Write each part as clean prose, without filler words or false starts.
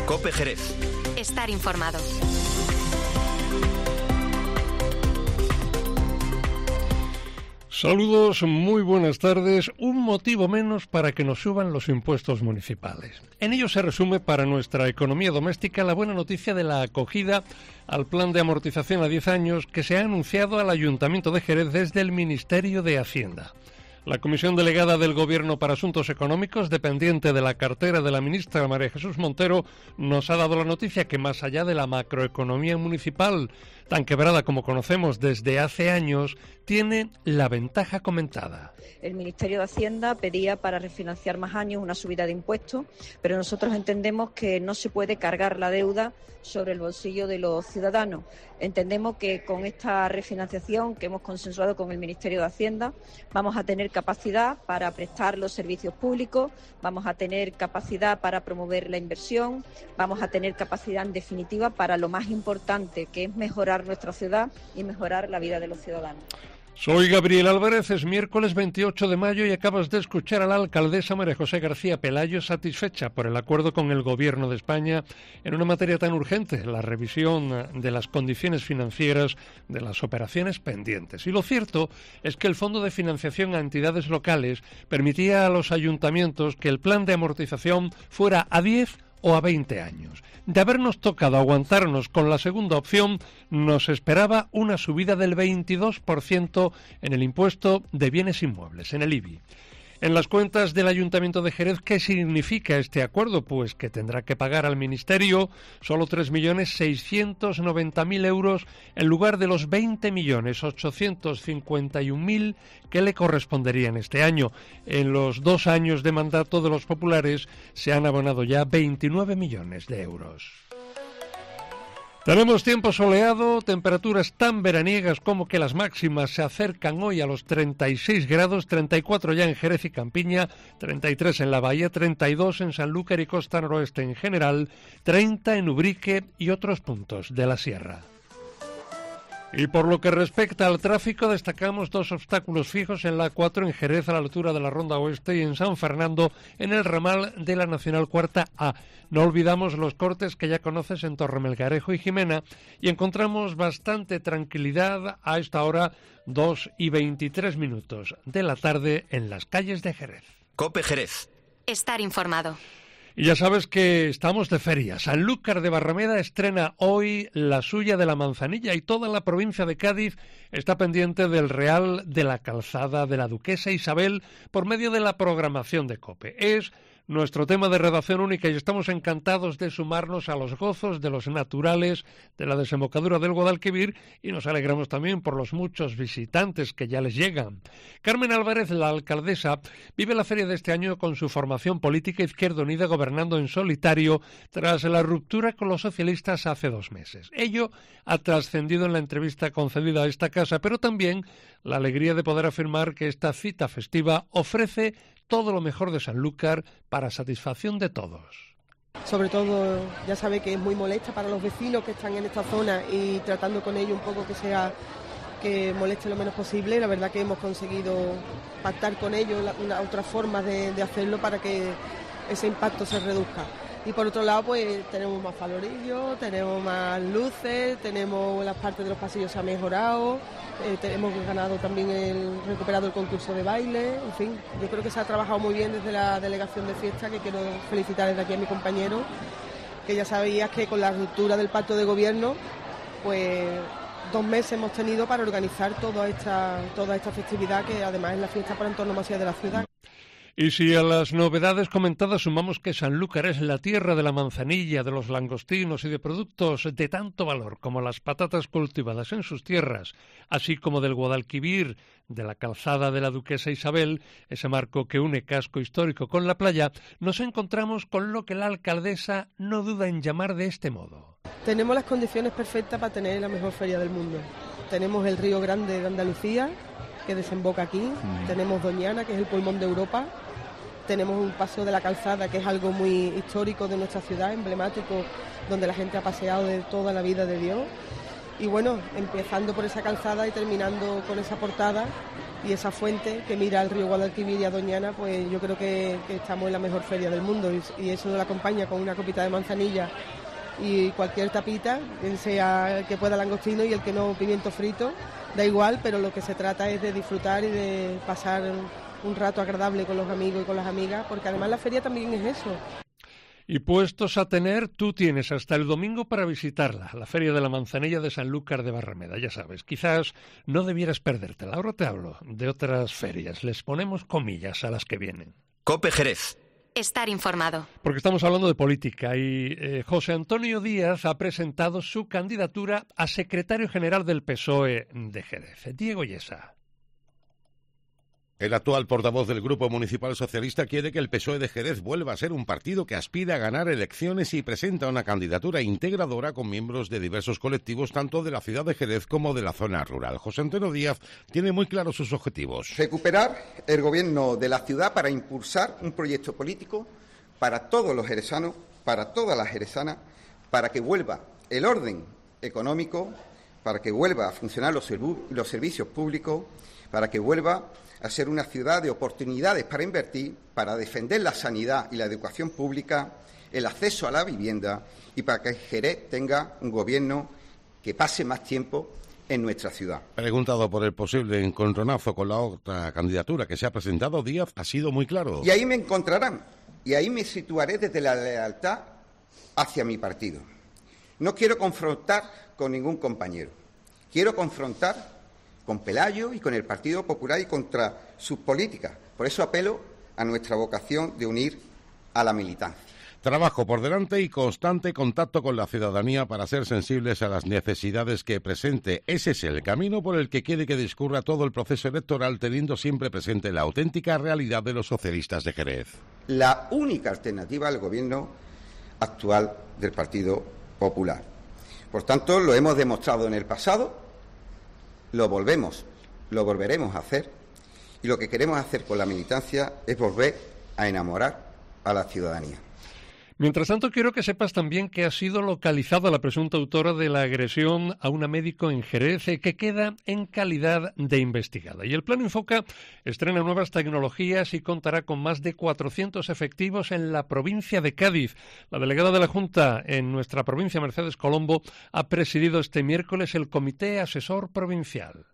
COPE Jerez. Estar informado. Saludos, muy buenas tardes. Un motivo menos para que nos suban los impuestos municipales. En ello se resume para nuestra economía doméstica la buena noticia de la acogida al plan de amortización a 10 años que se ha anunciado al Ayuntamiento de Jerez desde el Ministerio de Hacienda. La Comisión Delegada del Gobierno para Asuntos Económicos, dependiente de la cartera de la ministra María Jesús Montero, nos ha dado la noticia que más allá de la macroeconomía municipal, tan quebrada como conocemos desde hace años, tiene la ventaja comentada. El Ministerio de Hacienda pedía para refinanciar más años una subida de impuestos, pero nosotros entendemos que no se puede cargar la deuda sobre el bolsillo de los ciudadanos. Entendemos que con esta refinanciación que hemos consensuado con el Ministerio de Hacienda vamos a tener capacidad para prestar los servicios públicos, vamos a tener capacidad para promover la inversión, vamos a tener capacidad en definitiva para lo más importante, que es mejorar nuestra ciudad y mejorar la vida de los ciudadanos. Soy Gabriel Álvarez, es miércoles 28 de mayo y acabas de escuchar a la alcaldesa María José García Pelayo satisfecha por el acuerdo con el Gobierno de España en una materia tan urgente, la revisión de las condiciones financieras de las operaciones pendientes. Y lo cierto es que el Fondo de Financiación a Entidades Locales permitía a los ayuntamientos que el plan de amortización fuera a 10 o a 20 años. De habernos tocado aguantarnos con la segunda opción, nos esperaba una subida del 22% en el impuesto de bienes inmuebles, en el IBI. En las cuentas del Ayuntamiento de Jerez, ¿qué significa este acuerdo? Pues que tendrá que pagar al Ministerio solo 3.690.000 euros en lugar de los 20.851.000 que le corresponderían este año. En los 2 años de mandato de los populares se han abonado ya 29 millones de euros. Tenemos tiempo soleado, temperaturas tan veraniegas como que las máximas se acercan hoy a los 36 grados, 34 ya en Jerez y Campiña, 33 en la Bahía, 32 en Sanlúcar y Costa Noroeste en general, 30 en Ubrique y otros puntos de la sierra. Y por lo que respecta al tráfico, destacamos 2 obstáculos fijos en la A4 en Jerez a la altura de la Ronda Oeste y en San Fernando en el ramal de la Nacional Cuarta A. No olvidamos los cortes que ya conoces en Torremelgarejo y Jimena y encontramos bastante tranquilidad a esta hora, 2:23 de la tarde en las calles de Jerez. COPE Jerez. Estar informado. Y ya sabes que estamos de feria. Sanlúcar de Barrameda estrena hoy la suya de la Manzanilla y toda la provincia de Cádiz está pendiente del Real de la Calzada de la Duquesa Isabel por medio de la programación de COPE. Es nuestro tema de redacción única y estamos encantados de sumarnos a los gozos de los naturales de la desembocadura del Guadalquivir y nos alegramos también por los muchos visitantes que ya les llegan. Carmen Álvarez, la alcaldesa, vive la feria de este año con su formación política Izquierda Unida gobernando en solitario tras la ruptura con los socialistas hace 2 meses. Ello ha trascendido en la entrevista concedida a esta casa, pero también la alegría de poder afirmar que esta cita festiva ofrece todo lo mejor de Sanlúcar para satisfacción de todos. Sobre todo, ya sabe que es muy molesta para los vecinos que están en esta zona y tratando con ello un poco que moleste lo menos posible. La verdad que hemos conseguido pactar con ellos otra forma de hacerlo para que ese impacto se reduzca. Y por otro lado, pues tenemos más falorillos, tenemos más luces, tenemos las partes de los pasillos se ha mejorado, hemos ganado también recuperado el concurso de baile, en fin, yo creo que se ha trabajado muy bien desde la delegación de fiesta, que quiero felicitar desde aquí a mi compañero, que ya sabías que con la ruptura del pacto de gobierno, pues 2 meses hemos tenido para organizar toda esta festividad, que además es la fiesta por antonomasia de la ciudad. Y si a las novedades comentadas sumamos que Sanlúcar es la tierra de la manzanilla, de los langostinos y de productos de tanto valor como las patatas cultivadas en sus tierras, así como del Guadalquivir, de la calzada de la Duquesa Isabel, ese marco que une casco histórico con la playa, nos encontramos con lo que la alcaldesa no duda en llamar de este modo. Tenemos las condiciones perfectas para tener la mejor feria del mundo. Tenemos el Río Grande de Andalucía, que desemboca aquí, tenemos Doñana, que es el pulmón de Europa, tenemos un paseo de la calzada, que es algo muy histórico de nuestra ciudad, emblemático, donde la gente ha paseado de toda la vida de Dios, Y bueno, empezando por esa calzada y terminando con esa portada y esa fuente que mira al río Guadalquivir y a Doñana, pues yo creo que estamos en la mejor feria del mundo, y eso nos acompaña con una copita de manzanilla y cualquier tapita, bien sea el que pueda langostino y el que no pimiento frito, da igual, pero lo que se trata es de disfrutar y de pasar un rato agradable con los amigos y con las amigas, porque además la feria también es eso. Y puestos a tener, tú tienes hasta el domingo para visitarla, la Feria de la Manzanilla de Sanlúcar de Barrameda, ya sabes, quizás no debieras perdértela. Ahora te hablo de otras ferias, les ponemos comillas a las que vienen. COPE Jerez. Estar informado. Porque estamos hablando de política y José Antonio Díaz ha presentado su candidatura a secretario general del PSOE de Jerez. Diego Yesa. El actual portavoz del Grupo Municipal Socialista quiere que el PSOE de Jerez vuelva a ser un partido que aspira a ganar elecciones y presenta una candidatura integradora con miembros de diversos colectivos, tanto de la ciudad de Jerez como de la zona rural. José Antonio Díaz tiene muy claros sus objetivos. Recuperar el gobierno de la ciudad para impulsar un proyecto político para todos los jerezanos, para todas las jerezanas, para que vuelva el orden económico, para que vuelva a funcionar los servicios públicos, para que vuelva a ser una ciudad de oportunidades para invertir, para defender la sanidad y la educación pública, el acceso a la vivienda y para que Jerez tenga un gobierno que pase más tiempo en nuestra ciudad. Preguntado por el posible encontronazo con la otra candidatura que se ha presentado, Díaz ha sido muy claro. Y ahí me encontrarán, y ahí me situaré desde la lealtad hacia mi partido. No quiero confrontar con ningún compañero, quiero confrontar con Pelayo y con el Partido Popular y contra sus políticas. Por eso apelo a nuestra vocación de unir a la militancia. Trabajo por delante y constante contacto con la ciudadanía para ser sensibles a las necesidades que presente. Ese es el camino por el que quiere que discurra todo el proceso electoral, teniendo siempre presente la auténtica realidad de los socialistas de Jerez. La única alternativa al gobierno actual del Partido Popular. Por tanto, lo hemos demostrado en el pasado, lo volveremos a hacer, y lo que queremos hacer con la militancia es volver a enamorar a la ciudadanía. Mientras tanto, quiero que sepas también que ha sido localizada la presunta autora de la agresión a una médico en Jerez, que queda en calidad de investigada. Y el Plan Infoca estrena nuevas tecnologías y contará con más de 400 efectivos en la provincia de Cádiz. La delegada de la Junta en nuestra provincia, Mercedes Colombo, ha presidido este miércoles el Comité Asesor Provincial.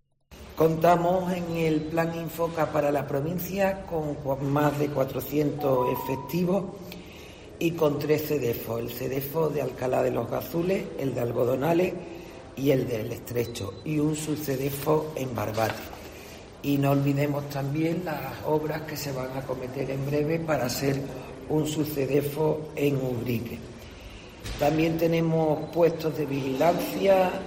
Contamos en el Plan Infoca para la provincia con más de 400 efectivos y con 3 CEDEFOS, el CEDEFO de Alcalá de los Gazules, el de Algodonales y el del Estrecho, y un subcedefo en Barbate. Y no olvidemos también las obras que se van a acometer en breve para hacer un subcedefo en Ubrique. También tenemos puestos de vigilancia,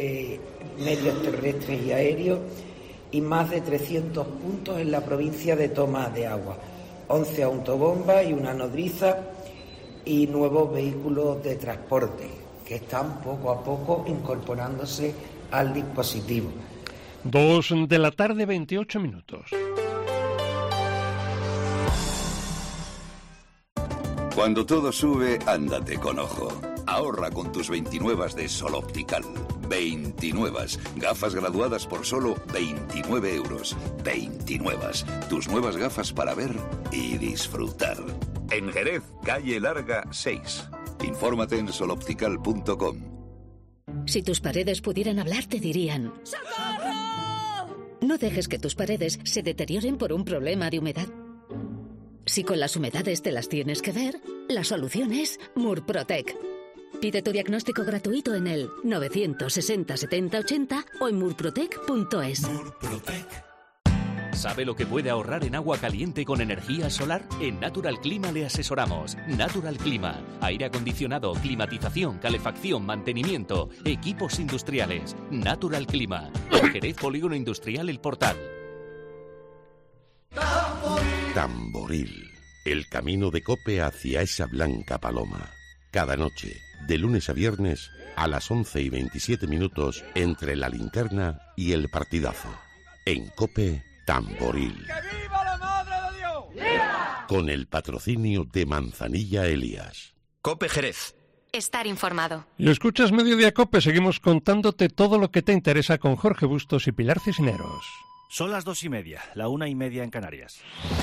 medios terrestres y aéreos, y más de 300 puntos en la provincia de toma de agua, 11 autobombas y una nodriza, y nuevos vehículos de transporte que están poco a poco incorporándose al dispositivo. 2 de la tarde, 28 minutos. Cuando todo sube, ándate con ojo. Ahorra con tus 29 de Sol Optical. 29. Gafas graduadas por solo 29 euros. 29. Tus nuevas gafas para ver y disfrutar. En Jerez, calle Larga 6. Infórmate en soloptical.com. Si tus paredes pudieran hablar, te dirían: ¡socorro! No dejes que tus paredes se deterioren por un problema de humedad. Si con las humedades te las tienes que ver, la solución es Murprotec. Pide tu diagnóstico gratuito en el 960 70 80 o en murprotec.es. Murprotec. ¿Sabe lo que puede ahorrar en agua caliente con energía solar? En Natural Clima le asesoramos. Natural Clima. Aire acondicionado, climatización, calefacción, mantenimiento, equipos industriales. Natural Clima. Jerez, Polígono Industrial El Portal. Tamboril. El camino de COPE hacia esa blanca paloma. Cada noche, de lunes a viernes, a las 11:27 entre la linterna y el partidazo. En COPE, Tamboril. ¡Que viva la Madre de Dios! ¡Viva! Con el patrocinio de Manzanilla Elías. COPE Jerez. Estar informado. Y escuchas Mediodía Cope, seguimos contándote todo lo que te interesa con Jorge Bustos y Pilar Cisneros. Son las 2:30, la 1:30 en Canarias.